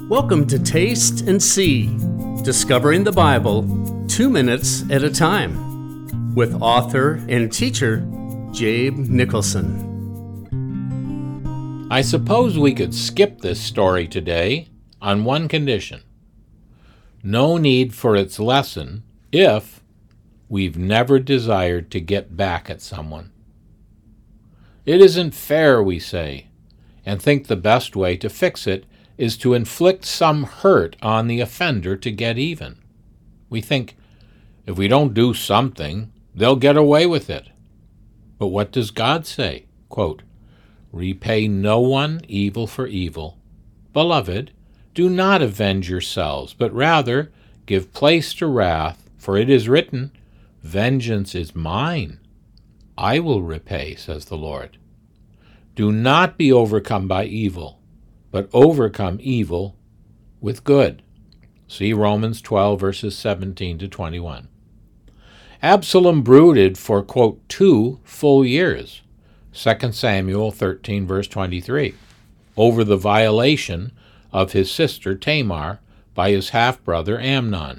Welcome to Taste and See, discovering the Bible 2 minutes at a time, with author and teacher Jabe Nicholson. I suppose we could skip this story today on one condition. No need for its lesson if we've never desired to get back at someone. It isn't fair, we say, and think the best way to fix it is to inflict some hurt on the offender to get even. We think, if we don't do something, they'll get away with it. But what does God say? Quote, "Repay no one evil for evil. Beloved, do not avenge yourselves, but rather give place to wrath, for it is written, 'Vengeance is mine. I will repay,' says the Lord. Do not be overcome by evil, but overcome evil with good." See Romans 12, verses 17 to 21. Absalom brooded for, quote, 2 full years, 2 Samuel 13, verse 23, over the violation of his sister Tamar by his half-brother Amnon.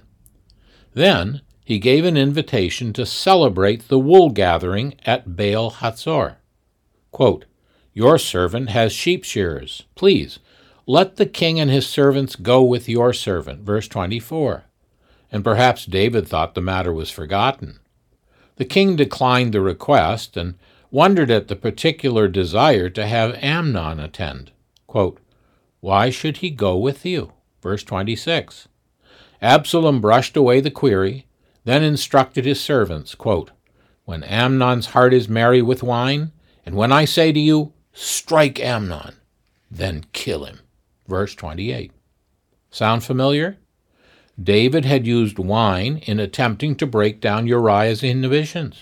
Then he gave an invitation to celebrate the wool gathering at Baal Hatzor. Quote, "Your servant has sheep shearers. Please, let the king and his servants go with your servant." Verse 24. And perhaps David thought the matter was forgotten. The king declined the request and wondered at the particular desire to have Amnon attend. Quote, "Why should he go with you?" Verse 26. Absalom brushed away the query, then instructed his servants, quote, "When Amnon's heart is merry with wine, and when I say to you, 'Strike Amnon,' then kill him." Verse 28. Sound familiar? David had used wine in attempting to break down Uriah's inhibitions,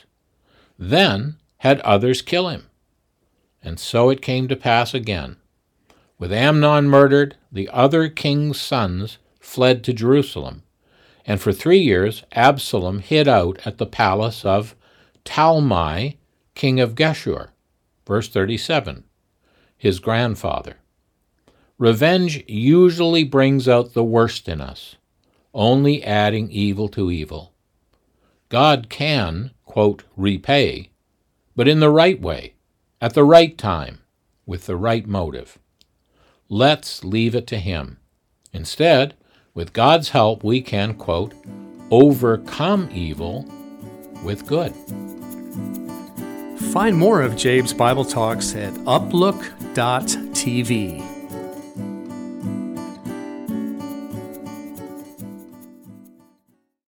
then had others kill him. And so it came to pass again. With Amnon murdered, the other king's sons fled to Jerusalem, and for 3 years Absalom hid out at the palace of Talmai, king of Geshur. Verse 37, his grandfather. Revenge usually brings out the worst in us, only adding evil to evil. God can, quote, repay, but in the right way, at the right time, with the right motive. Let's leave it to him. Instead, with God's help, we can, quote, overcome evil with good. Find more of Jabe's Bible Talks at uplook.tv.